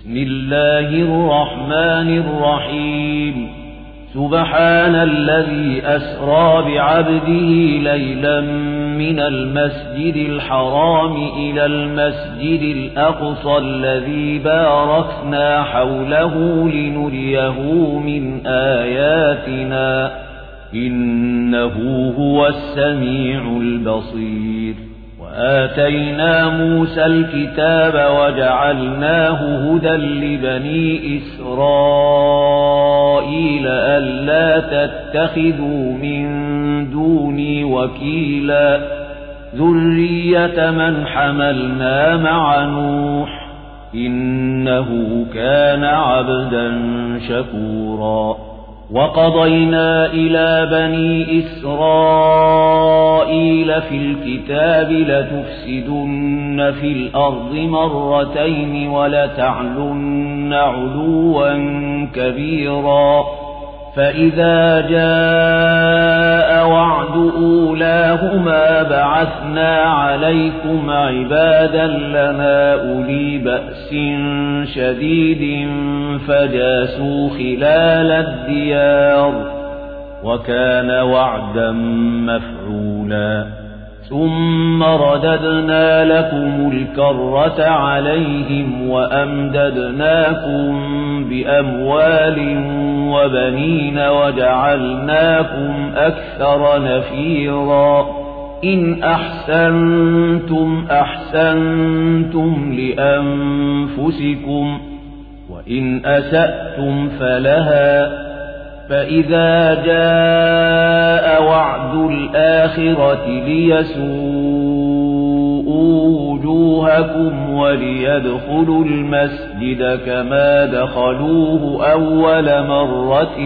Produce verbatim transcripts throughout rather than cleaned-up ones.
بسم الله الرحمن الرحيم سبحان الذي أسرى بعبده ليلا من المسجد الحرام إلى المسجد الأقصى الذي باركنا حوله لنريه من آياتنا إنه هو السميع البصير وآتينا موسى الكتاب وجعلناه هدى لبني إسرائيل ألا تتخذوا من دوني وكيلا ذرية من حملنا مع نوح إنه كان عبدا شكورا وقضينا إلى بني إسرائيل في الكتاب لتفسدن في الأرض مرتين ولتعلن علوا كبيرا فإذا جاء وعد أولاهما بعثنا عليكم عبادا لنا أولي بأس شديد فجاسوا خلال الديار وكان وعدا مفعولا ثم رددنا لكم الكرة عليهم وأمددناكم بأموال وبنين وجعلناكم أكثر نفيرا إن أحسنتم أحسنتم لأنفسكم وإن أسأتم فلها فإذا جاء وعد الآخرة ليسوءوا وجوهكم وليدخلوا المسجد كما دخلوه أول مرة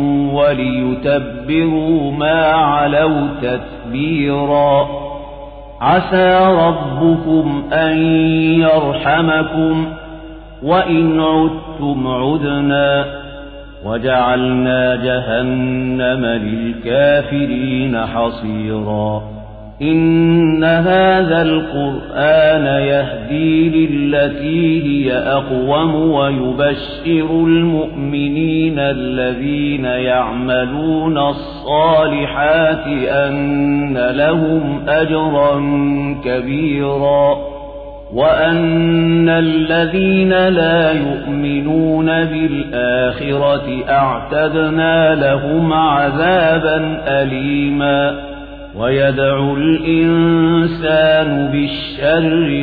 وليتبروا ما علوا تتبيرا عسى ربكم أن يرحمكم وإن عدتم عدنا وجعلنا جهنم للكافرين حصيرا إن هذا القرآن يهدي للتي هي أقوم ويبشر المؤمنين الذين يعملون الصالحات أن لهم أجرا كبيرا وأن الذين لا يؤمنون بالآخرة أعتدنا لهم عذابا أليما ويدعو الإنسان بالشر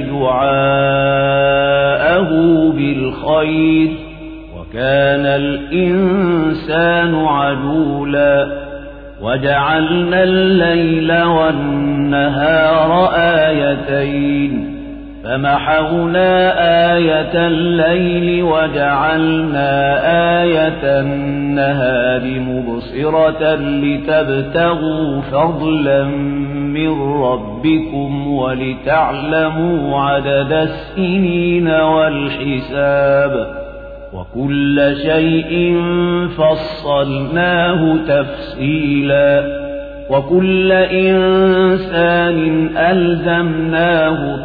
دعاءه بالخير وكان الإنسان عجولا وجعلنا الليل والنهار آيتين فمحونا آية الليل وجعلنا آية النهار مبصرة لتبتغوا فضلا من ربكم ولتعلموا عدد السنين والحساب وكل شيء فصلناه تفصيلا وكل إنسان ألزمناه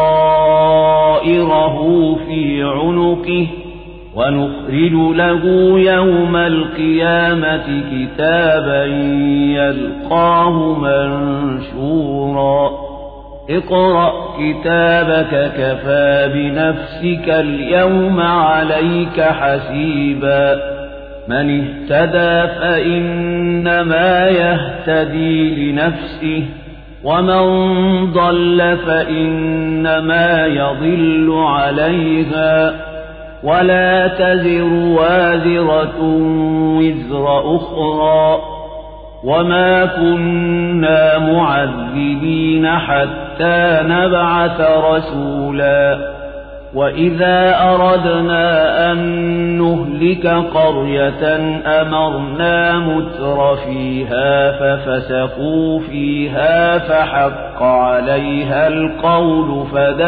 طائره في عنقه ونخرج له يوم القيامة كتابا يلقاه منشورا اقرأ كتابك كفى بنفسك اليوم عليك حسيبا من اهتدى فإنما يهتدي لنفسه ومن ضل فإنما يضل عليها ولا تزر وازرة وزر أخرى وما كنا معذبين حتى نبعث رسولا وإذا أردنا أن نهلك قرية أمرنا متر فيها ففسقوا فيها فحق عليها القول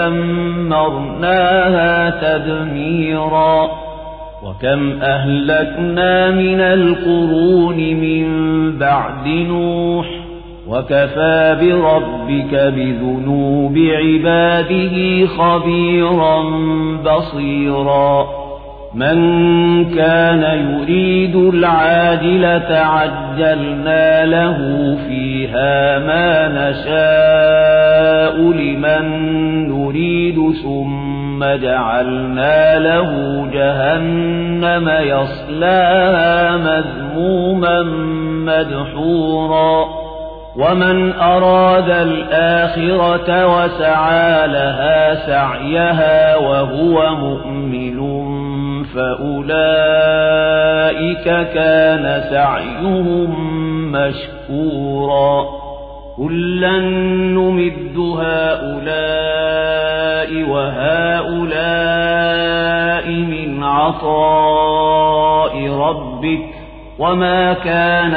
فدمرناها تدميرا وكم أهلكنا من القرون من بعد نوح وكفى بربك بذنوب عباده خبيرا بصيرا من كان يريد العاجلة عجلنا له فيها ما نشاء لمن نريد ثم جعلنا له جهنم يصلاها مذموما مدحورا ومن أراد الآخرة وسعى لها سعيها وهو مؤمن فأولئك كان سعيهم مشكورا كلا نمد هؤلاء وهؤلاء من عطاء ربك وما كان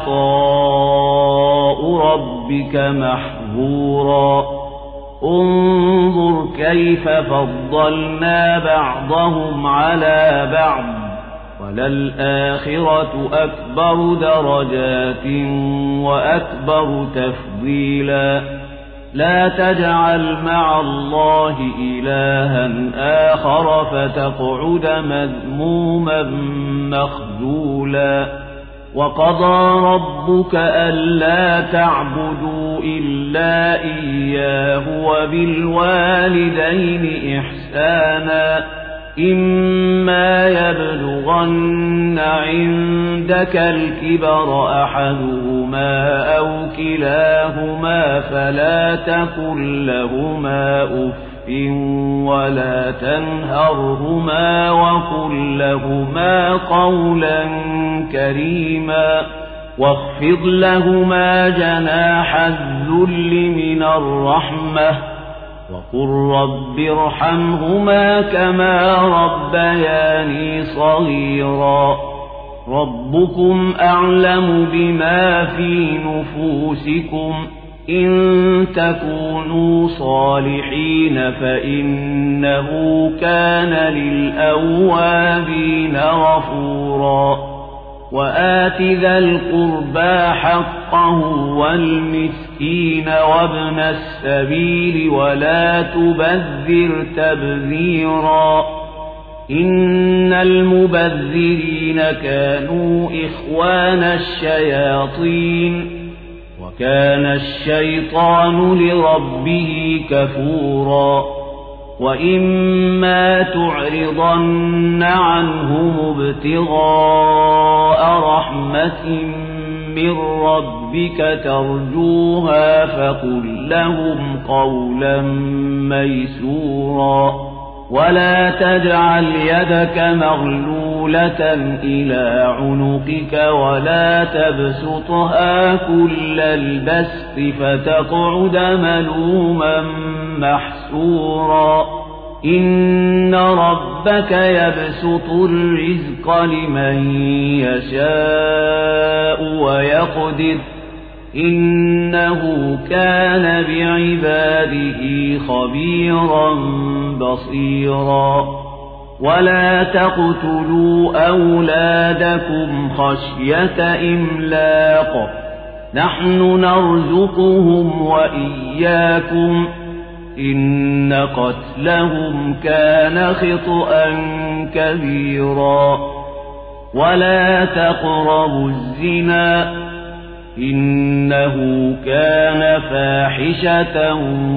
عطاء ربك محظورا انظر كيف فضلنا بعضهم على بعض وللآخرة أكبر درجات وأكبر تفضيلا لا تجعل مع الله إلها آخر فتقعد مذموما مخذولا وقضى ربك ألا تعبدوا إلا إياه وبالوالدين إحسانا إما يبلغن عندك الكبر أحدهما أو كلاهما فلا تقل لهما أف ولا تنهرهما وقل لهما قولا كريما واخفض لهما جناح الذل من الرحمة وقل رب ارحمهما كما ربياني صغيرا ربكم أعلم بما في نفوسكم إن تكونوا صالحين فإنه كان للأوابين غفورا وآت ذا القربى حقه والمسكين وابن السبيل ولا تبذر تبذيرا إن المبذرين كانوا إخوان الشياطين وكان الشيطان لربه كفورا وإما تعرضن عنهم ابتغاء رحمة من ربك ترجوها فقل لهم قولا ميسورا ولا تجعل يدك مغلولة إلى عنقك ولا تبسطها كل البسط فتقعد ملوما محسورا إن ربك يبسط الرزق لمن يشاء ويقدر إنه كان بعباده خبيرا بصيرا ولا تقتلوا أولادكم خشية إملاق نحن نرزقهم وإياكم إن قتلهم كان خطأ كبيرا ولا تقربوا الزنا إنه كان فاحشة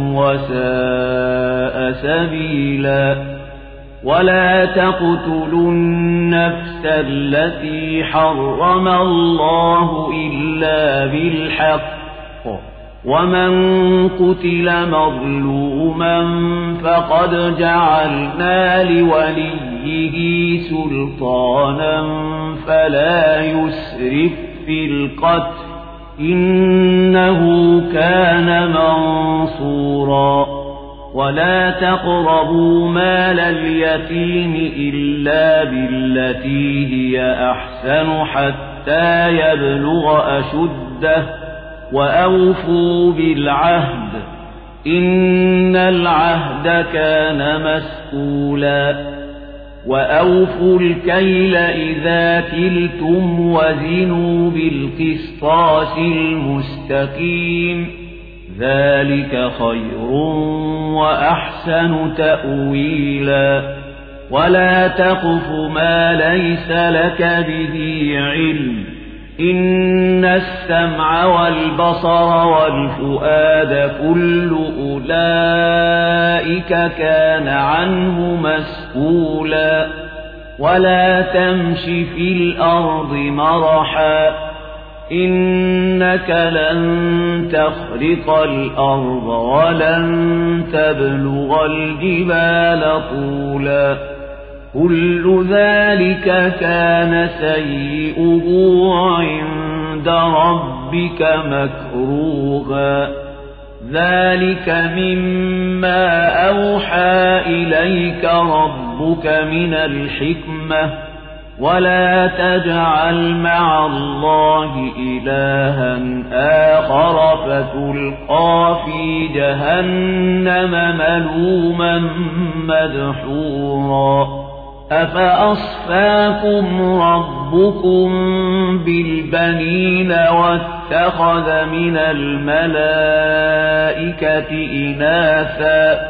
وساء سبيلا ولا تقتلوا النفس التي حرم الله إلا بالحق ومن قتل مظلوما فقد جعلنا لوليه سلطانا فلا يسرف في القتل إنه كان منصورا ولا تقربوا مال اليتيم إلا بالتي هي أحسن حتى يبلغ أشده وأوفوا بالعهد إن العهد كان مسؤولا وأوفوا الكيل إذا كلتم وزنوا بالقسطاس المستقيم ذلك خير وأحسن تأويلا ولا تقف ما ليس لك به علم إن السمع والبصر والفؤاد كل أولئك كان عنه مسؤولا ولا تمش في الأرض مرحا إنك لن تخرق الأرض ولن تبلغ الجبال طولا كل ذلك كان سيئه عند ربك مكروها ذلك مما أوحى إليك ربك من الحكمة ولا تجعل مع الله إلها آخر فتلقى في جهنم ملوما مدحورا أفأصفاكم ربكم بالبنين واتخذ من الملائكة إناثا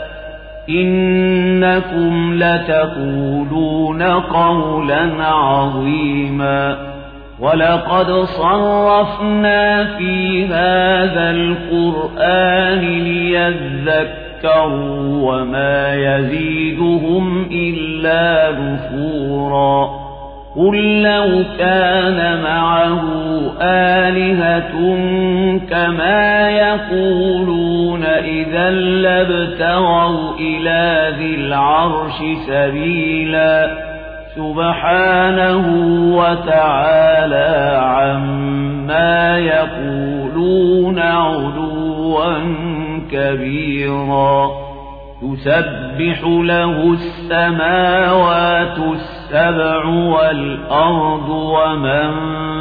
إنكم لتقولون قولا عظيما ولقد صرفنا في هذا القرآن ليذكروا وما يزيدهم إلا نفورا قل لو كان معه آلهة كما يقولون إذا لابتغوا إلى ذي العرش سبيلا سبحانه وتعالى عما يقولون علوا كبيرا تسبح له السماوات السبع والأرض ومن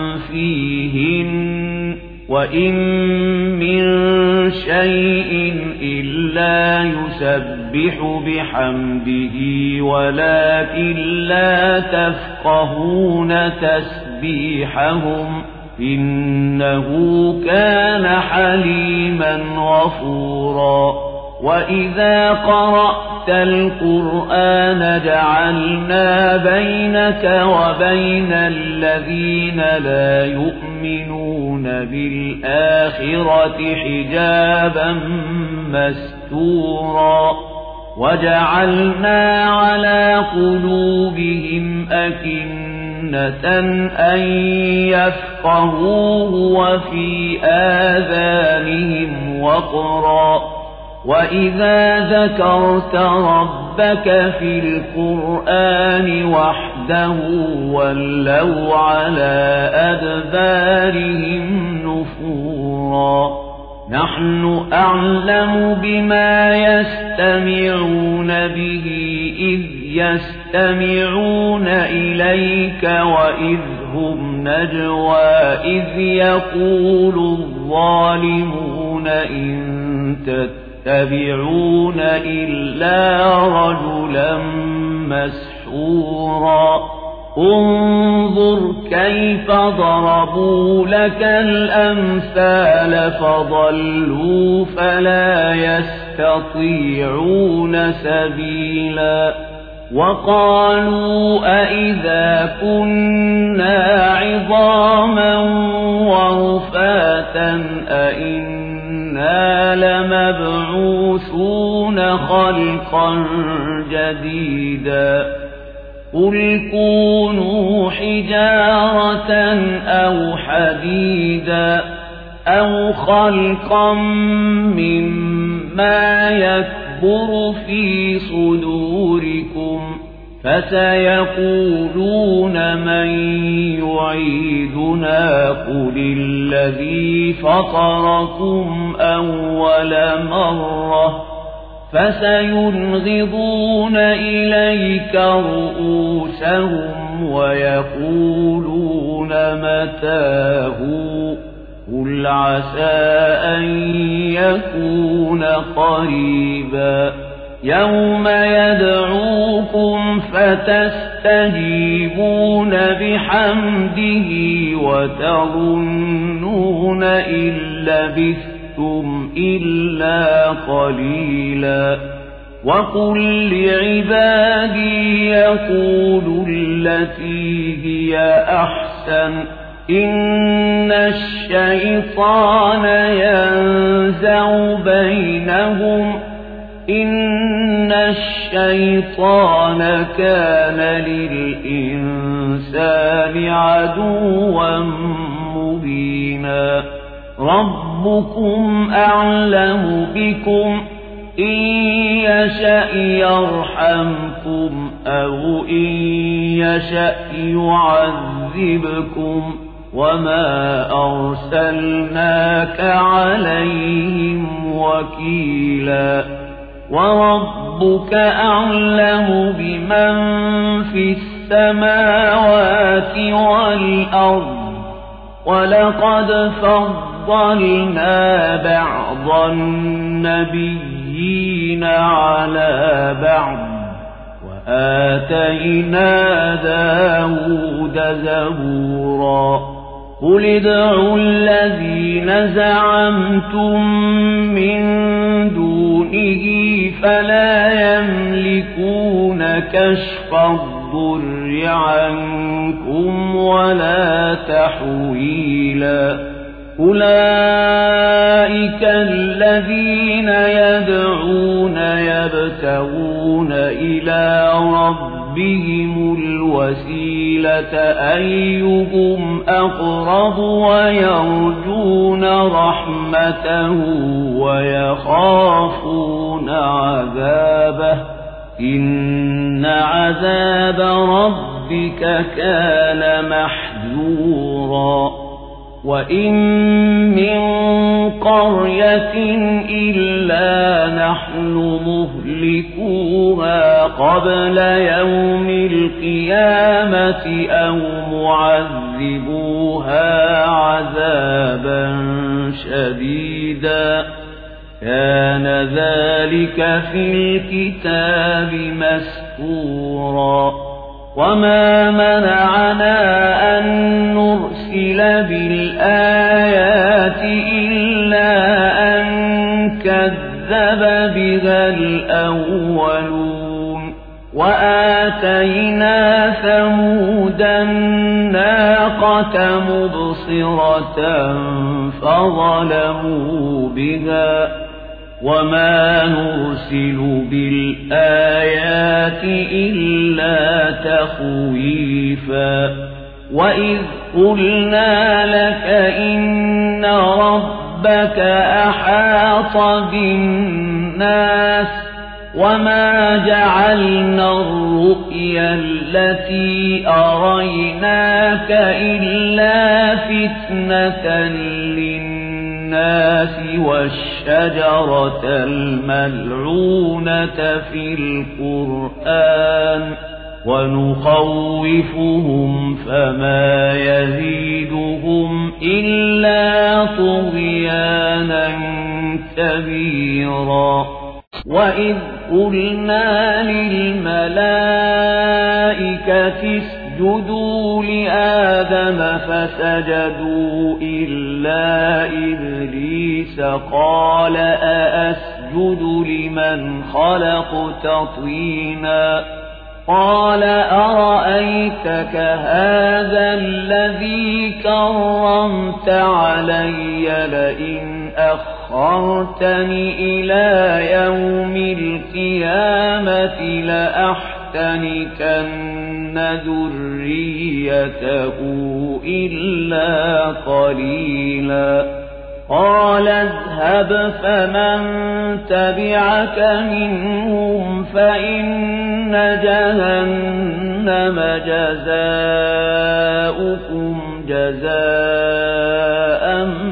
فيهن وإن من شيء إلا يسبح بحمده ولكن لا تفقهون تسبيحهم إنه كان حليما غفورا وإذا قرأت القرآن جعلنا بينك وبين الذين لا يؤمنون بالآخرة حجابا مستورا وجعلنا على قلوبهم أكنة أن يفقهوه وفي آذانهم وقرا وإذا ذكرت ربك في القرآن وحده ولوا على أدبارهم نفورا نحن أعلم بما يستمعون به إذ يستمعون إليك وإذ هم نجوى إذ يقول الظالمون إن تتبعون إلا رجلا مسحورا انظر كيف ضربوا لك الأمثال فضلوا فلا يستطيعون سبيلا وقالوا أئذا كنا عظاما ورفاتا أئنا لمبعوثون خلقا جديدا قل كونوا حجارة أو حديدا أو خلقا مما يكبر في صدوركم فسيقولون من يعيدنا قل الذي فطركم أول مرة فسينغضون إليك رؤوسهم ويقولون متاه قل عسى أن يكون قريبا يوم يدعوكم فتستجيبون بحمده وتظنون إن لبثتم إلا قليلا وقل لعبادي يقولوا التي هي أحسن إن الشيطان ينزع بينهم إن الشيطان كان للإنسان عدوا مبينا ربكم أعلم بكم إن يشأ يرحمكم أو إن يشأ يعذبكم وما أرسلناك عليهم وكيلا وربك أعلم بمن في السماوات والأرض ولقد فضلنا بعض النبيين على بعض وآتينا داود زبورا قل ادعوا الذين زعمتم من دونه فلا يملكون كشف الضر عنكم ولا تحويلا أولئك الذين يدعون يبتغون إلى ربهم الوسيلة أيهم أقرب ويرجون رحمته ويخافون عذابه إن عذاب ربك كان محذورا وإن من قرية إلا نحن مهلكوها قبل يوم القيامة أو معذبوها عذابا شديدا كان ذلك في الكتاب مسطورا وما منعنا أن نرسل بالآيات إلا أن كذب بها الأولون وآتينا ثمود الناقة مبصرة فظلموا بها وما نرسل بالآيات إلا تخويفا وإذ قلنا لك إن ربك أحاط بالناس وما جعلنا الرؤيا التي أريناك إلا فتنة للناس الناس والشجرة الملعونة في القرآن ونخوفهم فما يزيدهم إلا طغيانا كبيرا وإذ قلنا للملائكة اسجدوا لآدم فسجدوا إلا إبليس قال أأسجد لمن خلقت طينا قال أرأيتك هذا الذي كرمت علي لئن أخرتني إلى يوم القيامة لأحتنكن ذريته إلا قليلا قال اذهب فمن تبعك منهم فإن جهنم جزاؤكم جزاء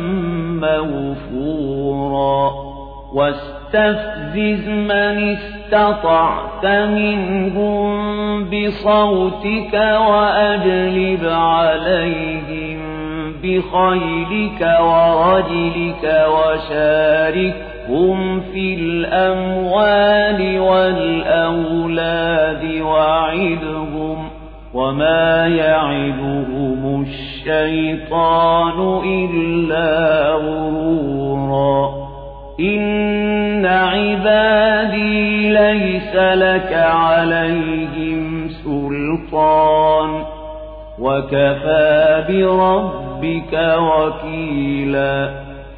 موفورا واستفزز من استطعت منهم بصوتك وأجلب عليهم بخيلك ورجلك وشاركهم في الأموال والأولاد وعدهم وما يعدهم الشيطان إلا غرورا إن عبادي ليس لك عليهم سلطان وكفى بربك وكيلا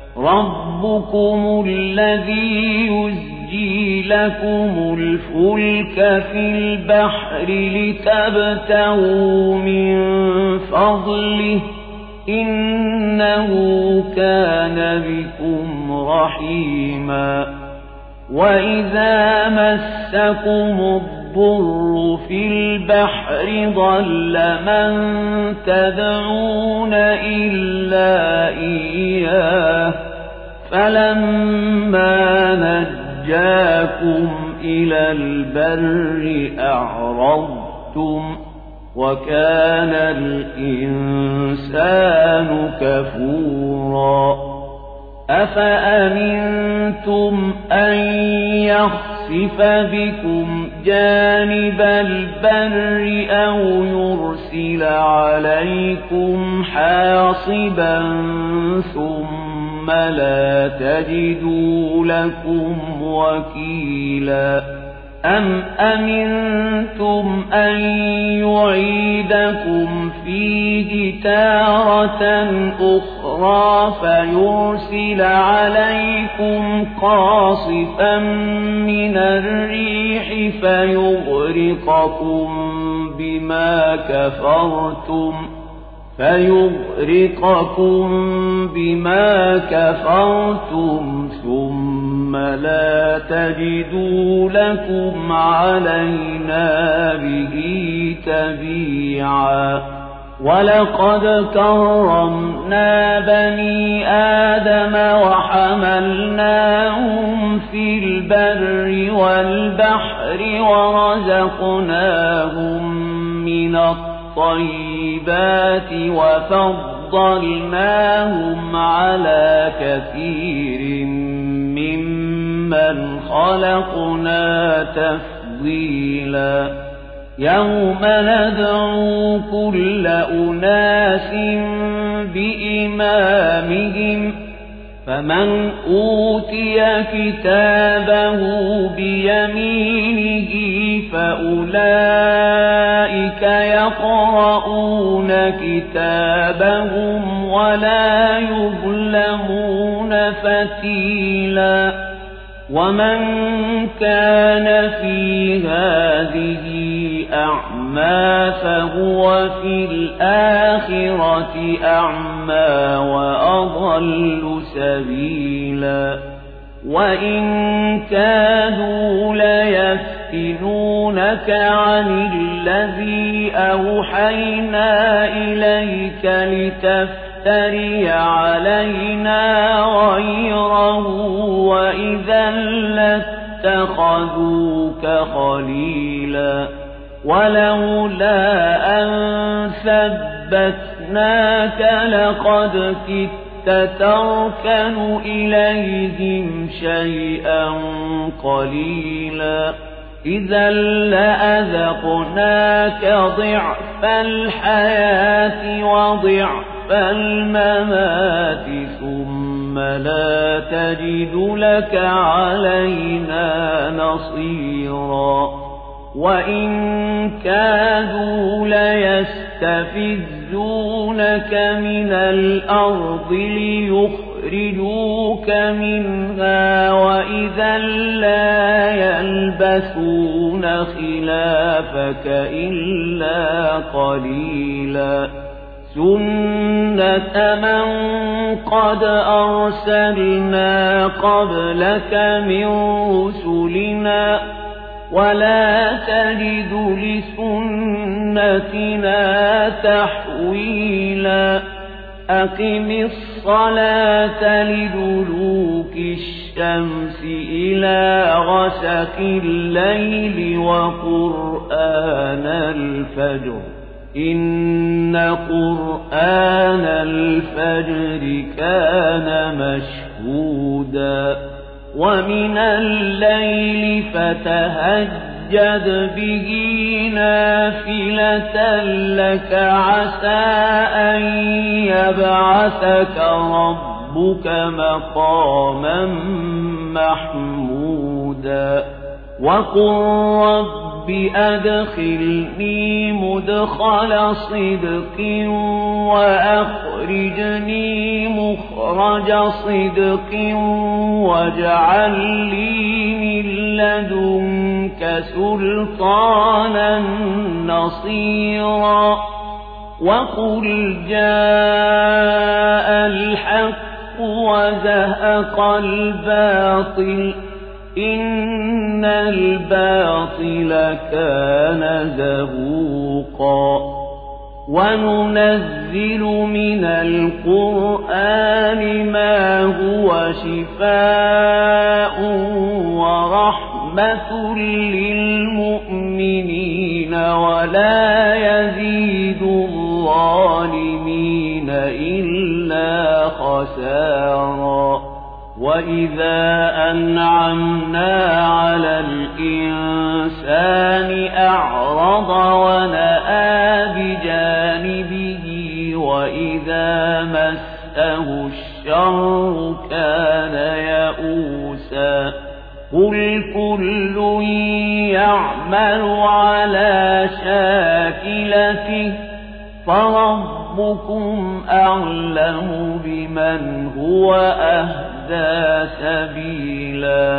ربكم الذي يزجي لكم الفلك في البحر لتبتغوا من فضله إنه كان بكم رحيما وإذا مسكم الضر في البحر ضل من تدعون إلا إياه فلما نجاكم إلى البر أعرضتم وكان الإنسان كفورا أفأمنتم أن يخسف بكم جانب البر أو يرسل عليكم حاصبا ثم لا تجدوا لكم وكيلا أم أمنتم أن يعيدكم فيه تارة أخرى فيرسل عليكم قاصفا من الريح فيغرقكم بما كفرتم فيغرقكم بما كفرتم ثم لا تجدوا لكم علينا به تبيعا ولقد كرمنا بني آدم وحملناهم في البر والبحر ورزقناهم من الطيبات وفضلناهم على كثير ممن خلقنا تفضيلا يوم ندعو كل أناس بإمامهم فمن أوتي كتابه بيمينه فأولئك يقرؤون كتابهم ولا يظلمون فتيلا ومن كان في هذه أعمى فهو في الآخرة أعمى وأضل سبيلا وإن كادوا ليفتنونك عن الذي أوحينا إليك لتفتري علينا غيره وإذا لاتخذوك خليلا ولولا أن ثبتناك لقد كدت تركن إليهم شيئا قليلا إذا لأذقناك ضعف الحياة وضعف الممات ثم لا تجد لك علينا نصيرا وإن كادوا ليستفزونك من الأرض ليخرجوك منها وإذا لا يلبثون خلافك إلا قليلا سنة من قد أرسلنا قبلك من رسلنا ولا تجد لسنتنا تحويلا أقم الصلاة لدلوك الشمس إلى غسق الليل وقرآن الفجر إن قرآن الفجر كان مشهودا ومن الليل فتهجد به نافلة لك عسى أن يبعثك ربك ربك مقاما محمودا وقل رب أدخلني مدخل صدق وأخرجني مخرج صدق واجعل لي من لدنك سلطانا نصيرا وقل جاء الحق وزهق الباطل إن الباطل كان زهوقا وننزل من القرآن ما هو شفاء ورحمة للمؤمنين ولا يزيد الظالمين إلا خسارا وإذا أنعمنا على الإنسان أعرض ونأى بجانبه وإذا مسه الشر كان يئوسا قل كل يعمل على شاكلته فربكم أعلم بمن هو أهدى سبيلا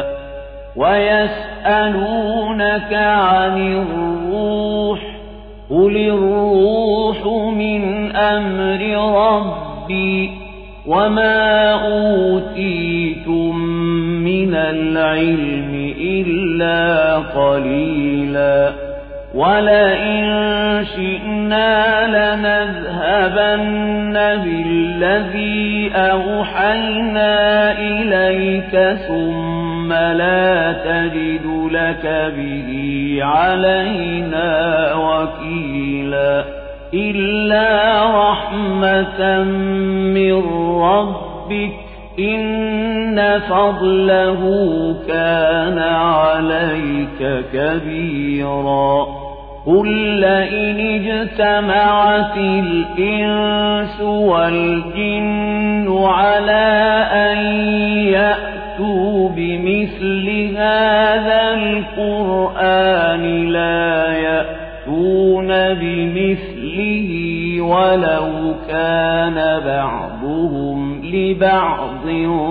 ويسألونك عن الروح قل الروح من أمر ربي وما أوتيتم من العلم إلا قليلا ولئن شئنا لنذهبن بالذي أوحينا إليك ثم لا تجد لك به علينا وكيلا إلا رحمة من ربك إن فضله كان عليك كبيرا قل لئن اجتمعت الإنس والجن على أن يأتوا بمثل هذا القرآن لا يأتون بمثله ولو كان بعضهم لبعض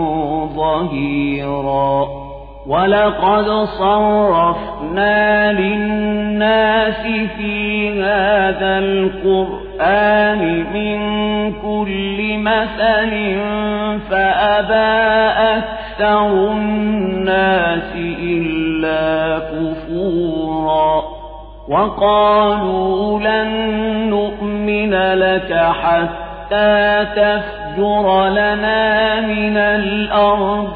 ظهيرا ولقد صرفنا للناس في هذا القرآن من كل مثل فأبى أكثر الناس إلا كفورا وقالوا لن نؤمن لك حتى تفجر لنا من الأرض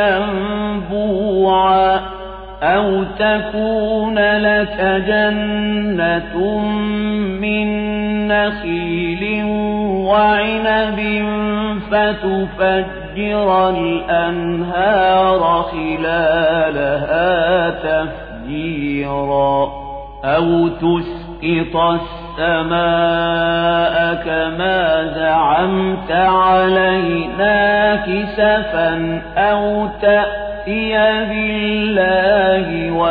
ينبوعا أو تكون لك جنة من نخيل وعنب فتفجر الأنهار خلالها تفجيرا أو تسقط السماء كما زعمت علينا كسفا أو تأتي بالله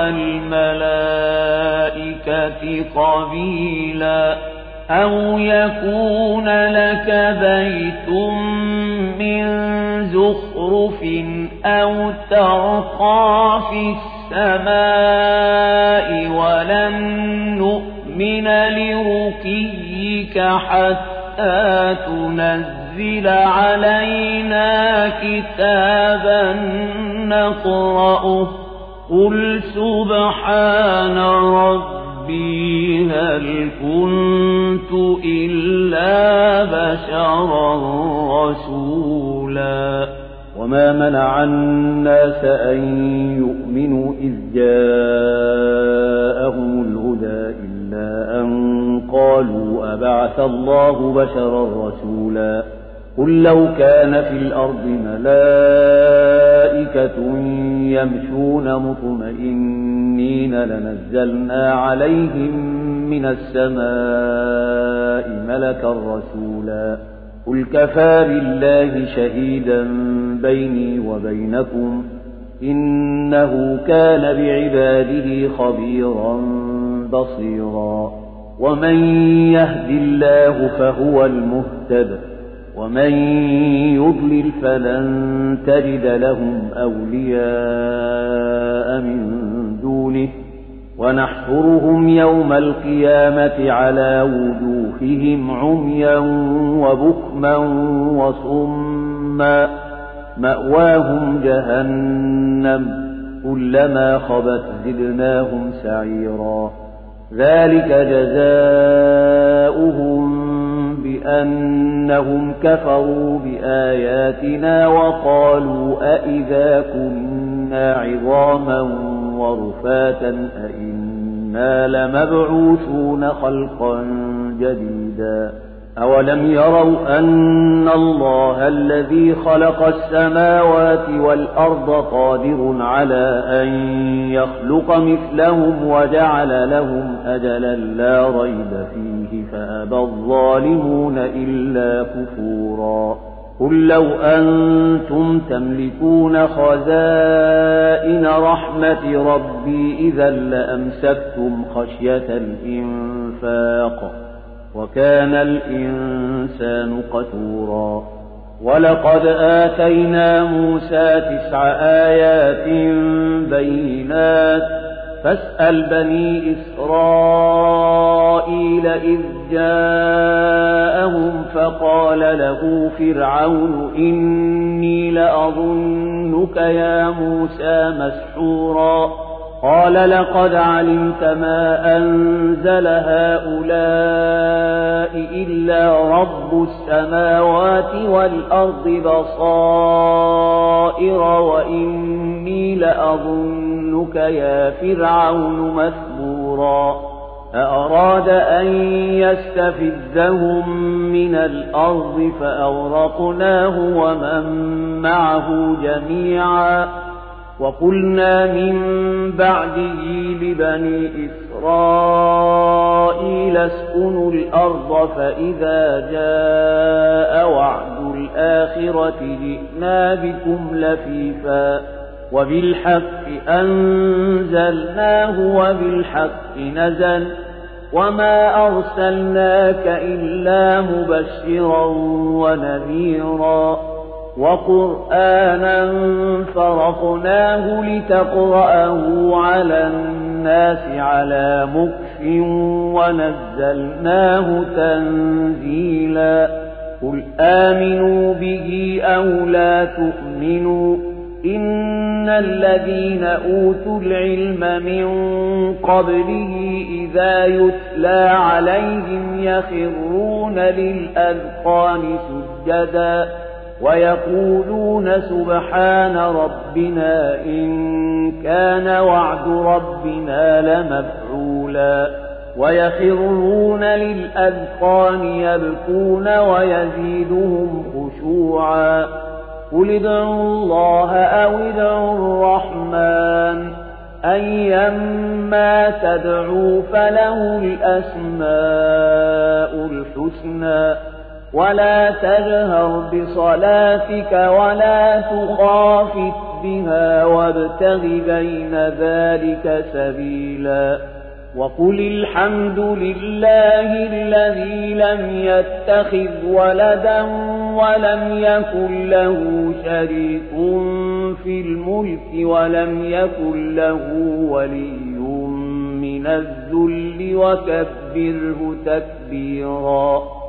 والملائكة قبيلا أو يكون لك بيت من زخرف أو ترقى في السماء ولن نؤمن لرقيك حتى تنزل علينا كتابا نقرأه قل سبحان ربي هل كنت إلا بشرا رسولا وما منع الناس أن يؤمنوا إذ جاءهم الهدى إلا أن قالوا أبعث الله بشرا رسولا قل لو كان في الأرض ملائكة يمشون مطمئنين لنزلنا عليهم من السماء ملكا رسولا قل كفى بالله شهيدا بيني وبينكم إنه كان بعباده خبيرا بصيرا ومن يهد الله فهو المهتد ومن يضلل فلن تجد لهم أولياء من دونه ونحشرهم يوم القيامة على وجوههم عميا وبكما وصما مأواهم جهنم كلما خبت زدناهم سعيرا ذلك جزاؤهم بأنهم كفروا بآياتنا وقالوا أئذا كنا عظاما ورفاتا أئنا لمبعوثون خلقا جديدا أولم يروا أن الله الذي خلق السماوات والأرض قادر على أن يخلق مثلهم وجعل لهم أجلا لا ريب فيه فأبى الظالمون إلا كفورا قل لو أنتم تملكون خزائن رحمة ربي إذا لأمسكتم خشية الإنفاق وكان الإنسان قتورا ولقد آتينا موسى تسع آيات بينات فاسأل بني إسرائيل إذ جاءهم فقال له فرعون إني لأظنك يا موسى مسحورا قال لقد علمت ما أنزل هؤلاء إلا رب السماوات والأرض بصائر وإني لأظنك يا فرعون مثبورا فأراد أن يستفزهم من الأرض فأغرقناه ومن معه جميعا وقلنا من بعده لبني إسرائيل اسكنوا الأرض فإذا جاء وعد الآخرة جئنا بكم لفيفا وبالحق أنزلناه وبالحق نزل وما أرسلناك إلا مبشرا ونذيرا وقرآنا فرقناه لتقرأه على الناس على مكف ونزلناه تنزيلا قل آمنوا به أو لا تؤمنوا إن الذين أوتوا العلم من قبله إذا يتلى عليهم يخرون للأذقان سجدا ويقولون سبحان ربنا إن كان وعد ربنا لمفعولا ويخرون للأذقان يبكون ويزيدهم خشوعا قل ادعوا الله أو ادعوا الرحمن أيما تدعوا فله الأسماء الحسنى ولا تجهر بصلاتك ولا تخافت بها وابتغ بين ذلك سبيلا وقل الحمد لله الذي لم يتخذ ولدا ولم يكن له شريك في الملك ولم يكن له ولي من الذل وكبره تكبيرا